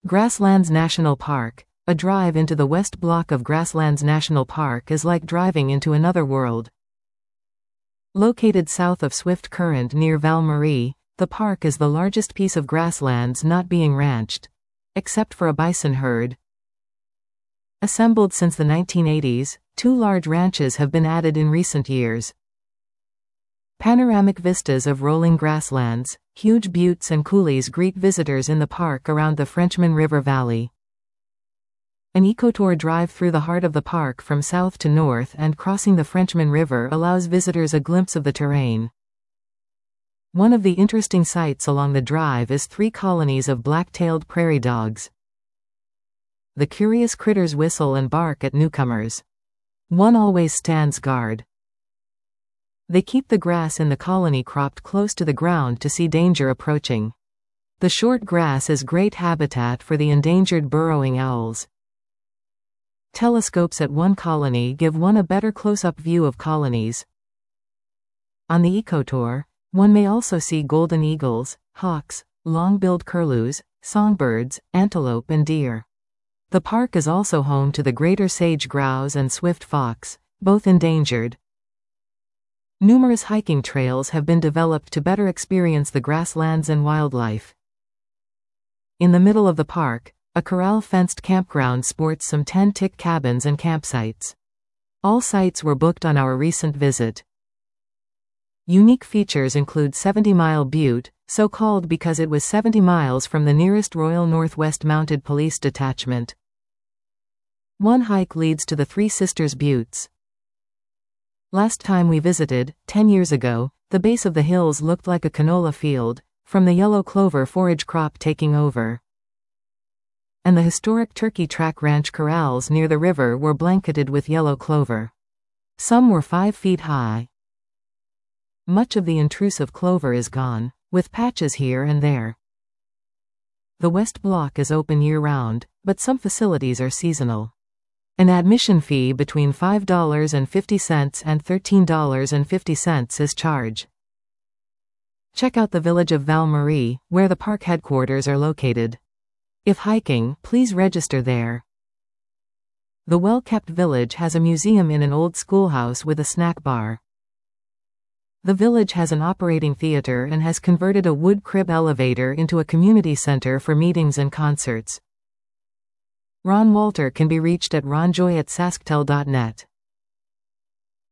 Grasslands National Park. A drive into the west block of Grasslands National Park is like driving into another world. Located south of Swift Current near Val-Marie, the park is the largest piece of grasslands not being ranched, except for a bison herd. Assembled since the 1980s, 2 large ranches have been added in recent years. Panoramic vistas of rolling grasslands, huge buttes and coulees greet visitors in the park around the Frenchman River Valley. An ecotour drive through the heart of the park from south to north and crossing the Frenchman River allows visitors a glimpse of the terrain. One of the interesting sights along the drive is 3 colonies of black-tailed prairie dogs. The curious critters whistle and bark at newcomers. One always stands guard. They keep the grass in the colony cropped close to the ground to see danger approaching. The short grass is great habitat for the endangered burrowing owls. Telescopes at one colony give one a better close-up view of colonies. On the ecotour, one may also see golden eagles, hawks, long-billed curlews, songbirds, antelope and deer. The park is also home to the greater sage grouse and swift fox, both endangered. Numerous hiking trails have been developed to better experience the grasslands and wildlife. In the middle of the park, a corral-fenced campground sports some 10-tick cabins and campsites. All sites were booked on our recent visit. Unique features include 70 Mile Butte, so called because it was 70 miles from the nearest Royal Northwest Mounted Police Detachment. One hike leads to the Three Sisters Buttes. Last time we visited, 10 years ago, the base of the hills looked like a canola field, from the yellow clover forage crop taking over. And the historic Turkey Track Ranch corrals near the river were blanketed with yellow clover. Some were 5 feet high. Much of the intrusive clover is gone, with patches here and there. The West Block is open year-round, but some facilities are seasonal. An admission fee between $5.50 and $13.50 is charged. Check out the village of Val-Marie, where the park headquarters are located. If hiking, please register there. The well-kept village has a museum in an old schoolhouse with a snack bar. The village has an operating theater and has converted a wood crib elevator into a community center for meetings and concerts. Ron Walter can be reached at ronjoy@sasktel.net.